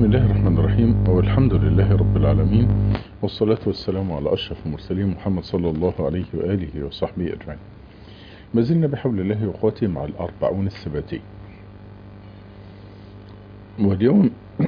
بسم الله الرحمن الرحيم، والحمد لله رب العالمين، والصلاة والسلام على أشرف المرسلين محمد صلى الله عليه وآله وصحبه أجمعين. ما زلنا بحول الله وقوته مع الأربعون الثباتي، واليوم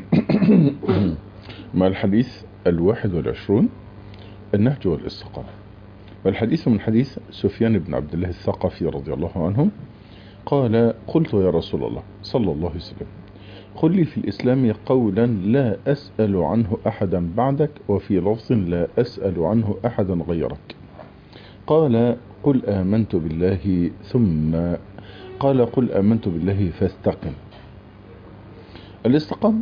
مع الحديث 21 النهج والاستقامة. والحديث من حديث سفيان بن عبد الله الثقفي رضي الله عنه قال: قلت يا رسول الله صلى الله عليه وسلم، قل لي في الإسلام قولا لا أسأل عنه أحدا بعدك، وفي لفظ لا أسأل عنه أحدا غيرك. قال: قل آمنت بالله، ثم قال: قل آمنت بالله فاستقم. الاستقامة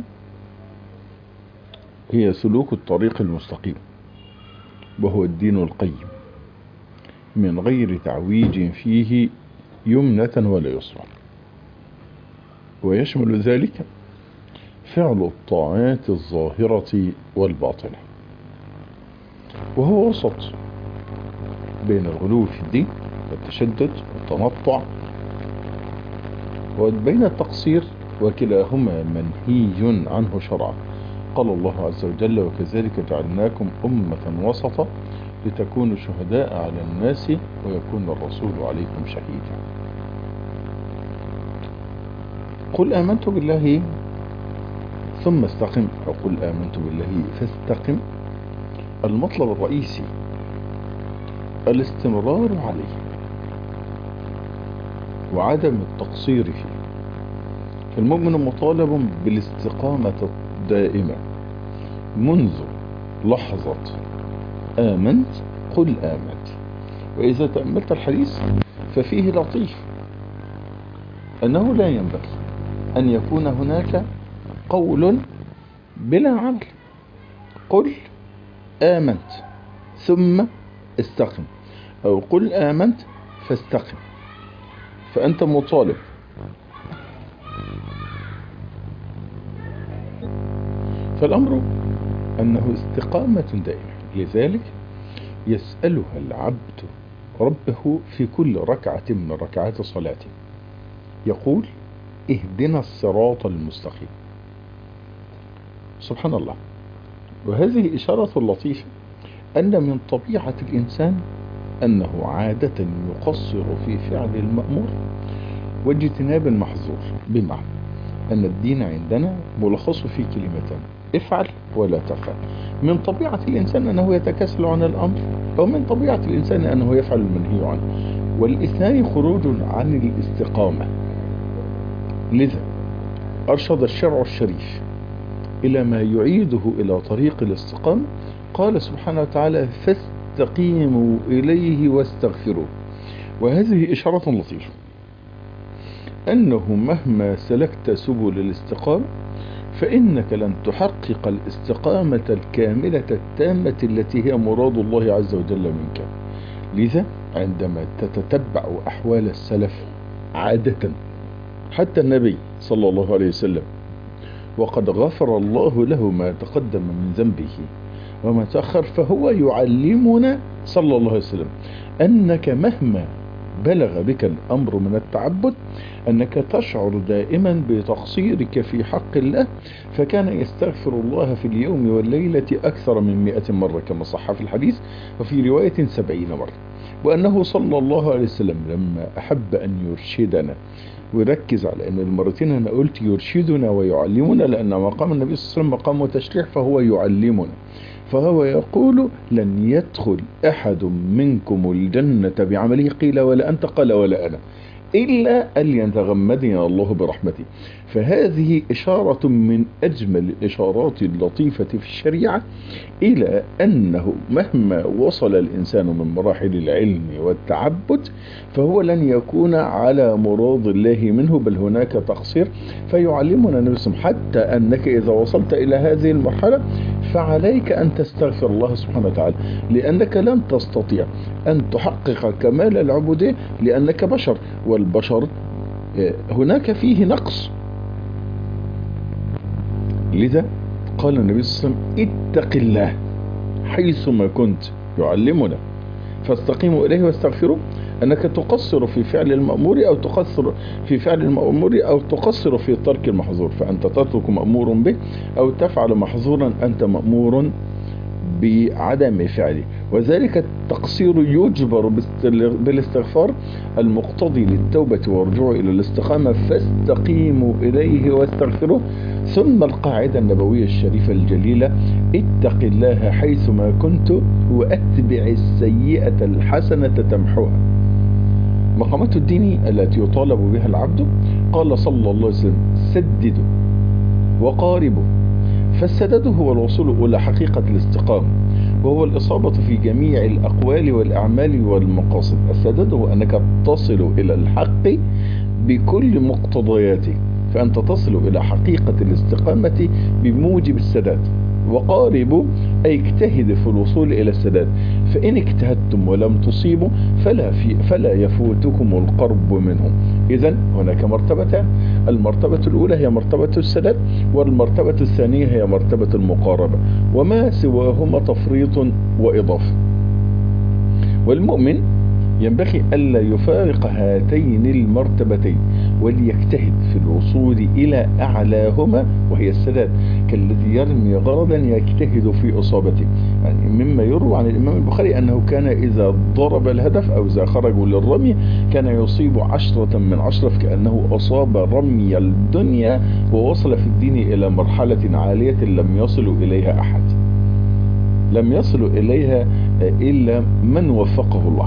هي سلوك الطريق المستقيم، وهو الدين القيم من غير تعويج فيه يمنة ولا يسرى، ويشمل ذلك فعل الطاعات الظاهرة والباطنة، وهو وسط بين الغلو في الدين والتشدد والتنطع، وبين التقصير، وكلاهما منهي عنه شرعا. قال الله عز وجل: وكذلك جعلناكم أمة وسطا لتكونوا شهداء على الناس ويكون الرسول عليكم شهيدا. قل آمنت بالله ثم استقم، أو قل آمنت بالله فاستقم. المطلب الرئيسي الاستمرار عليه وعدم التقصير فيه. المؤمن مطالب بالاستقامة الدائمة منذ لحظة آمنت قل آمنت. وإذا تأملت الحديث ففيه لطيف أنه لا ينبغي أن يكون هناك قول بلا عمل. قل آمنت ثم استقم، أو قل آمنت فاستقم. فأنت مطالب فالأمر أنه استقامة دائمة. لذلك يسألها العبد ربه في كل ركعة من ركعات صلاته، يقول: اهدنا الصراط المستقيم. سبحان الله. وهذه إشارة لطيفة أن من طبيعة الإنسان أنه عادة يقصر في فعل المأمور واجتناب المحظور، بمعنى أن الدين عندنا ملخص في كلمتين: افعل ولا تفعل. من طبيعة الإنسان أنه يتكاسل عن الأمر، أو من طبيعة الإنسان أنه يفعل المنهي عنه، والاثنان خروج عن الاستقامة. لذا أرشد الشرع الشريف إلى ما يعيده إلى طريق الاستقامة. قال سبحانه وتعالى: فاستقيموا إليه واستغفروه. وهذه إشارة لطيفة أنه مهما سلكت سبل الاستقامة فإنك لن تحقق الاستقامة الكاملة التامة التي هي مراد الله عز وجل منك. لذا عندما تتتبع أحوال السلف عادة، حتى النبي صلى الله عليه وسلم وقد غفر الله له ما تقدم من ذنبه وما تأخر، فهو يعلمنا صلى الله عليه وسلم أنك مهما بلغ بك الأمر من التعبد أنك تشعر دائما بتقصيرك في حق الله، فكان يستغفر الله في اليوم والليلة أكثر من 100 مرة كما صح في الحديث، وفي رواية 70 مرة. وأنه صلى الله عليه وسلم لما أحب أن يرشدنا، وركز على أن المرتين أنا قلت يرشدنا ويعلمنا، لأن مقام النبي صلى الله عليه وسلم مقام تشريع، فهو يعلمنا. فهو يقول: لن يدخل أحد منكم الجنة بعمله، قيل ولا أنت؟ قال ولا أنا، إلا أن يتغمدني الله برحمته. فهذه إشارة من أجمل الإشارات اللطيفة في الشريعة إلى أنه مهما وصل الإنسان من مراحل العلم والتعبد فهو لن يكون على مراد الله منه، بل هناك تقصير. فيعلمنا نفسهم حتى أنك إذا وصلت إلى هذه المرحلة فعليك أن تستغفر الله سبحانه وتعالى، لأنك لن تستطيع أن تحقق كمال العبودية لأنك بشر، والبشر هناك فيه نقص. لذا قال النبي صلى الله عليه وسلم: اتق الله حيثما كنت، يعلمنا فاستقيموا إليه واستغفروه. أنك تقصر في فعل المأمور أو تقصر في فعل المأمور أو تقصر في ترك المحظور، فأنت تترك مأمور به أو تفعل محظورا أنت مأمور بعدم فعله. وذلك التقصير يجبر بالاستغفار المقتضي للتوبة والرجوع إلى الاستقامة، فاستقيموا إليه واستغفروه. ثم القاعدة النبوية الشريفة الجليلة: اتق الله حيثما كنت وأتبع السيئة الحسنة تمحوها. مقامات الدين التي يطالب بها العبد، قال صلى الله عليه وسلم: سددوا وقاربوا. فالسداد هو الوصول إلى حقيقة الاستقامة، وهو الإصابة في جميع الأقوال والأعمال والمقاصد. السداد هو أنك تصل إلى الحق بكل مقتضياته، فأنت تصل إلى حقيقة الاستقامة بموجب السداد. وقاربوا أي اجتهد في الوصول إلى السداد، فإن اجتهدتم ولم تصيبوا فلا يفوتكم القرب منهم. إذن هناك مرتبتان: المرتبة الأولى هي مرتبة السداد، والمرتبة الثانية هي مرتبة المقاربة، وما سواهما تفريط وإضافة. والمؤمن ينبغي ألا يفارق هاتين المرتبتين، وليجتهد في الوصول إلى أعلاهما وهي السداد، كالذي يرمي غرضا يجتهد في إصابته. يعني مما يروى عن الإمام البخاري أنه كان إذا ضرب الهدف أو إذا خرجوا للرمي كان يصيب 10 من 10، كأنه أصاب رمي الدنيا ووصل في الدين إلى مرحلة عالية لم يصل إليها أحد، لم يصل إليها إلا من وفقه الله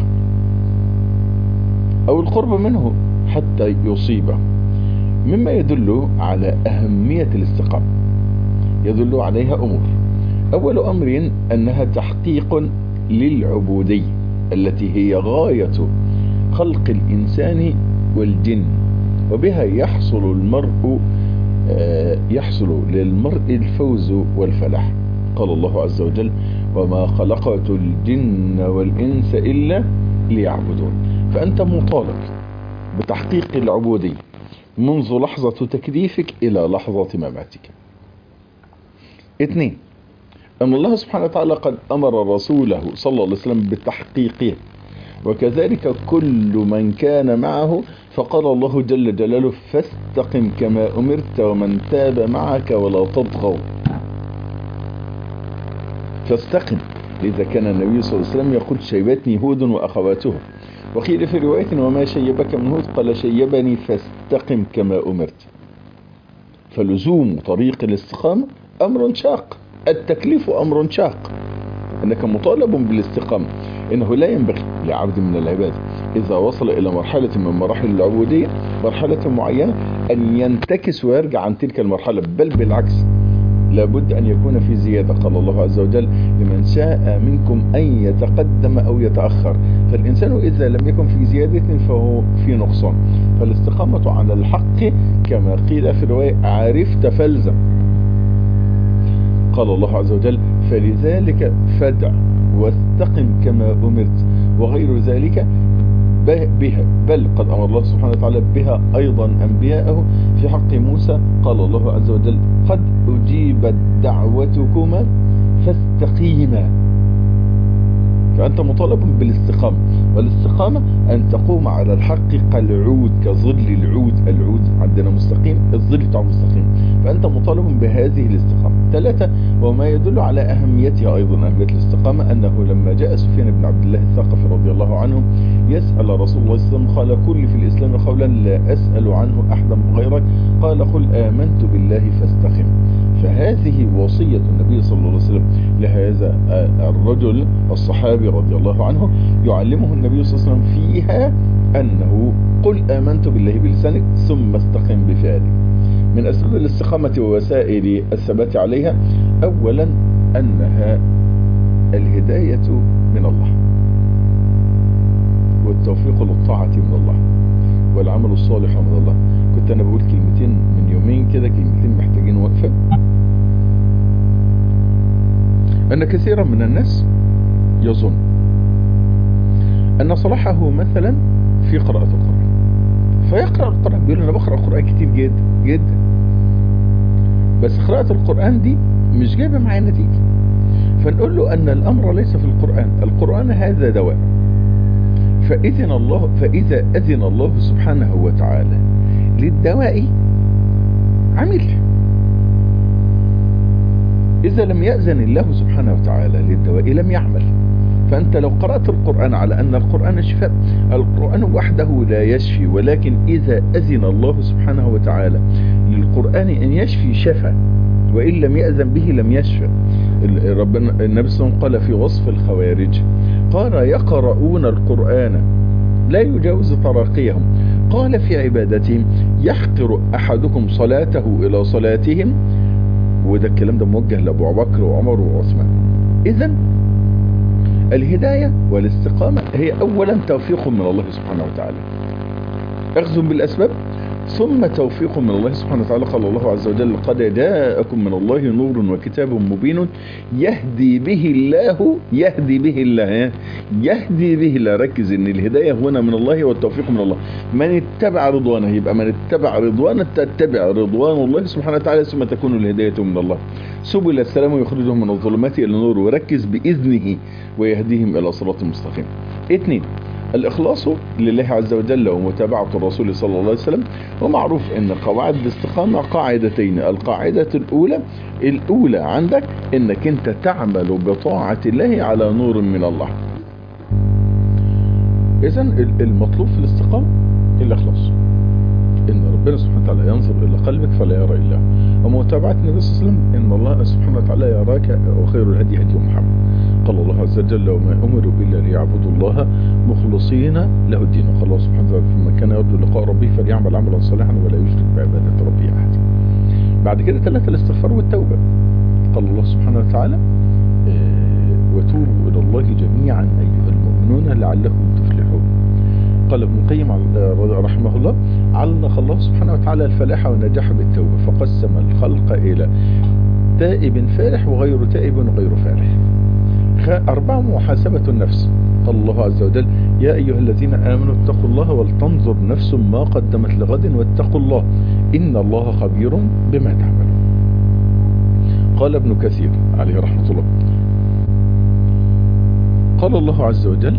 أو القرب منه حتى يصيبه. مما يدل على أهمية الاستقامة يدل عليها أمور. أول أمر أنها تحقيق للعبودية التي هي غاية خلق الإنسان والجن، وبها يحصل للمرء الفوز والفلاح. قال الله عز وجل: وما خلقت الجن والإنس إلا ليعبدون. فأنت مطالب بتحقيق العبودية منذ لحظة تكليفك إلى لحظة مماتك. 2. أن الله سبحانه وتعالى قد أمر رسوله صلى الله عليه وسلم بتحقيقه، وكذلك كل من كان معه، فقال الله جل جلاله: فاستقم كما أمرت ومن تاب معك ولا تطغوا. فاستقم. لذا كان النبي صلى الله عليه وسلم يقول: شيبتني هود وأخواته. وقيل في رواية: وما شيبك من هود؟ قال: شيبني فاستقم كما أمرت. فلزوم طريق الاستقامة أمر شاق، التكليف أمر شاق، أنك مطالب بالاستقامة. إنه لا ينبغي لعبد من العباد إذا وصل إلى مرحلة من مراحل العبودية، مرحلة معينة، أن ينتكس ويرجع عن تلك المرحلة، بل بالعكس، لابد أن يكون في زيادة. قال الله عز وجل: لمن شاء منكم أن يتقدم أو يتأخر. فالإنسان إذا لم يكن في زيادة فهو في نقصان. فالاستقامة على الحق كما قيل في الرواية: عرفت فالزم. قال الله عز وجل: فلذلك فادع واستقم كما أمرت. وغير ذلك بها، بل قد أمر الله سبحانه وتعالى بها أيضا أنبياءه. في حق موسى قال الله عز وجل: قد أجيبت دعوتكما فاستقيما. فأنت مطالب بالاستقامة، والاستقامة أن تقوم على الحق كالعود، كظل العود عندنا مستقيم، الظل بتاعه مستقيم، فأنت مطالب بهذه الاستقامة. 3. وما يدل على أهميتها أيضا، أهمية الاستقامة، أنه لما جاء سفيان بن عبد الله الثقفي رضي الله عنه يسأل رسول الله صلى الله عليه وسلم، قال: كل في الإسلام قولا لا أسأل عنه أحدا غيرك، قال: قل آمنت بالله فاستقم. فهذه وصية النبي صلى الله عليه وسلم لهذا الرجل الصحابي رضي الله عنه، يعلمه النبي صلى الله عليه وسلم فيها أنه قل آمنت بالله بلسانك ثم استقم بفعلك. من أسباب الاستقامة ووسائل الثبات عليها: أولا أنها الهداية من الله، والتوفيق للطاعة من الله، والعمل الصالح من الله. كنت أنا بقول كلمتين من يومين كده، كلمتين محتاجين وقفة. أن كثيرا من الناس يظن أن صلاحه مثلا في قراءة القرآن، فيقرأ القرآن، بيقول: أنا بقرأ القرآن كتير جدا جدا، بس قراءة القرآن دي مش جايبة معايا نتيجة. فنقول له أن الأمر ليس في القرآن، القرآن هذا دواء، فإذا أذن الله سبحانه وتعالى للدواء عمل. إذا لم يأذن الله سبحانه وتعالى للدواء لم يعمل. فأنت لو قرأت القرآن على أن القرآن شفاء، القرآن وحده لا يشفي، ولكن إذا أذن الله سبحانه وتعالى للقرآن أن يشفي شفى، وإن لم يأذن به لم يشفى. ربنا النبي صلى الله عليه وسلم قال في وصف الخوارج، قال يقرؤون القرآن لا يجاوز تراقيهم، قال في عبادتهم يحقر أحدكم صلاته إلى صلاتهم. وده الكلام ده موجه لأبو بكر وعمر وعثمان. إذن الهداية والاستقامة هي أولا توفيق من الله سبحانه وتعالى، أخذ بالأسباب، ثم توفيق من الله سبحانه وتعالى. قال الله عز وجل قد جاءكم من الله نور وكتاب مبين يهدي به الله. ركز ان الهداية هنا من الله والتوفيق من الله. من اتبع رضوانه، يبقى من اتبع رضوانه تتبع رضوان الله سبحانه وتعالى، ثم تكون الهداية من الله. سبل السلام يخرجهم من الظلمات الى النور، وركز بإذنه ويهديهم الى صراط مستقيم. 2. الإخلاص لله عز وجل ومتابعة الرسول صلى الله عليه وسلم. ومعروف ان قواعد الاستقامة قاعدتين. القاعدة الأولى عندك انك انت تعمل بطاعة الله على نور من الله. إذن المطلوب في الاستقامة الإخلاص، ان ربنا سبحانه وتعالى ينظر الى قلبك فلا يرى الا، ومتابعة النبي صلى الله عليه وسلم ان الله سبحانه وتعالى يراك، وخير الهدي هدي محمد. قال الله عز وجل وما امروا الا ليعبدوا الله مخلصين له الدين. قال الله سبحانه وتعالى فمن كان يرجو لقاء ربه فليعمل عملا صالحا ولا يشرك بعبادة ربه احد. بعد كده 3 الاستغفار والتوبة. قال الله سبحانه وتعالى وتوبوا الى الله جميعا ايها المؤمنون لعلكم تفلحون. قال ابن القيم رحمه الله علق الله سبحانه وتعالى الفلاح والنجاح بالتوبة، فقسم الخلق إلى تائب فالح وغير تائب وغير فالح. 4 محاسبة النفس. قال الله عز وجل يا أيها الذين آمنوا اتقوا الله ولتنظر نفس ما قدمت لغد واتقوا الله إن الله خبير بما تعملون. قال ابن كثير عليه رحمة الله قال الله عز وجل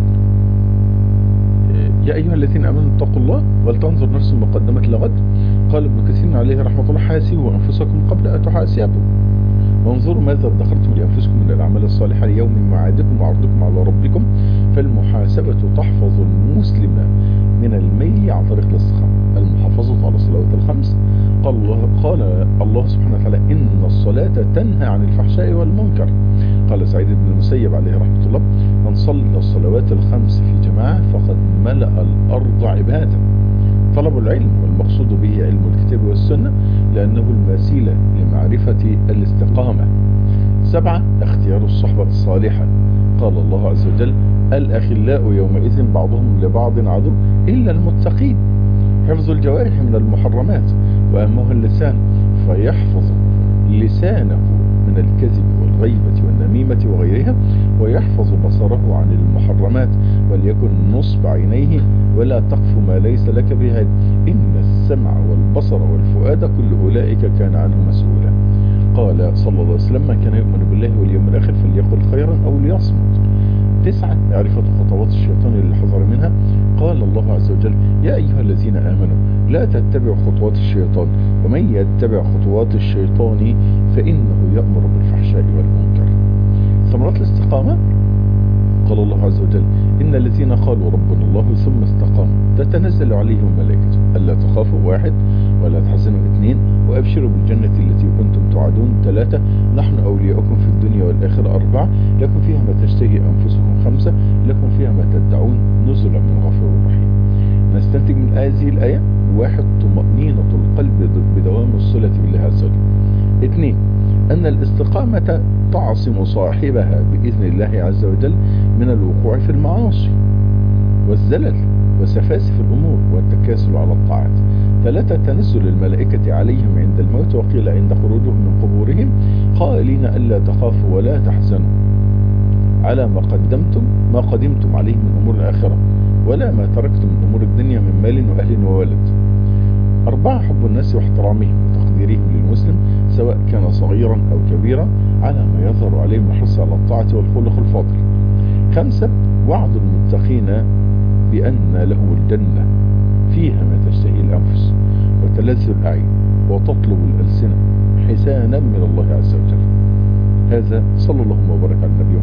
يا أيها الذين آمنوا اتقوا الله ولتنظر نفس ما قدمت لغد. قال ابن كثير عليه رحمة الله حاسبوا أنفسكم قبل أن تحاسبوا، وانظروا ماذا ادخرتم لأنفسكم من الأعمال الصالحة ليوم معادكم وعرضكم على ربكم. فالمحاسبة تحفظ المسلم من الميل عن طريق الاستقامة. المحافظة على الصلوات الخمس. قال الله سبحانه وتعالى إن الصلاة تنهى عن الفحشاء والمنكر. قال سعيد بن المسيب عليه رحمة الله من صلى الصلوات الخمس في جماعة فقد ملأ الأرض عبادة. طلب العلم والمقصود به علم الكتاب والسنة لأنه الوسيلة لمعرفة الاستقامة. 7 اختيار الصحبة الصالحة. قال الله عز وجل الأخلاء يومئذ بعضهم لبعض عدو إلا المتقين. حفظ الجوارح من المحرمات، وأهمها اللسان، فيحفظ لسانه من الكذب والغيبة والنميمة وغيرها، ويحفظ بصره عن المحرمات، وليكن نصب عينيه ولا تقف ما ليس لك به علم إن السمع والبصر والفؤاد كل أولئك كان عنه مسؤولا. قال صلى الله عليه وسلم من كان يؤمن بالله واليوم الآخر فليقل خيرا أو ليصمت. 9 معرفة خطوات الشيطان للحذر منها. قال الله عز وجل يا أيها الذين آمنوا لا تتبعوا خطوات الشيطان ومن يتبع خطوات الشيطان فإنه يأمر بالفحشاء والمنكر. ثمرات الاستقامة. قال الله عز وجل إن الذين قالوا ربنا الله ثم استقاموا تتنزل عليهم الملائكة ألا تخافوا 1 ولا تحزنوا 2 وأبشروا بالجنة التي كنتم توعدون 3 نحن أولياؤكم في الدنيا والآخرة 4 لكم فيها ما تشتهي أنفسكم 5 لكم فيها ما تدعون نزلا من غفور رحيم. نستنتج من هذه الآية 1 طمأنينة القلب بدوام الصلة بالله عز وجل. 2 أن الاستقامة تعصم صاحبها بإذن الله عز وجل من الوقوع في المعاصي والزلل وسفاسف الأمور والتكاسل على الطاعات. 3 تنزل الملائكة عليهم عند الموت، وقيل عند خروجهم من قبورهم قائلين ألا تخافوا ولا تحزنوا على ما قدمتم عليه من أمور الآخرة ولا ما تركتم من أمور الدنيا من مال وأهل وولد. 4 حب الناس واحترامهم وتقديرهم للمسلم سواء كان صغيرا أو كبيرا على ما يظهر عليه من الحرص على الطاعة والخلق الفاضل. 5 وعد المتقين بأن لهم الجنة فيها ما تشتهي الأنفس وتلذ الأعين وتطلب الألسنة حسانا من الله عز وجل. هذا صلى الله وبارك على النبي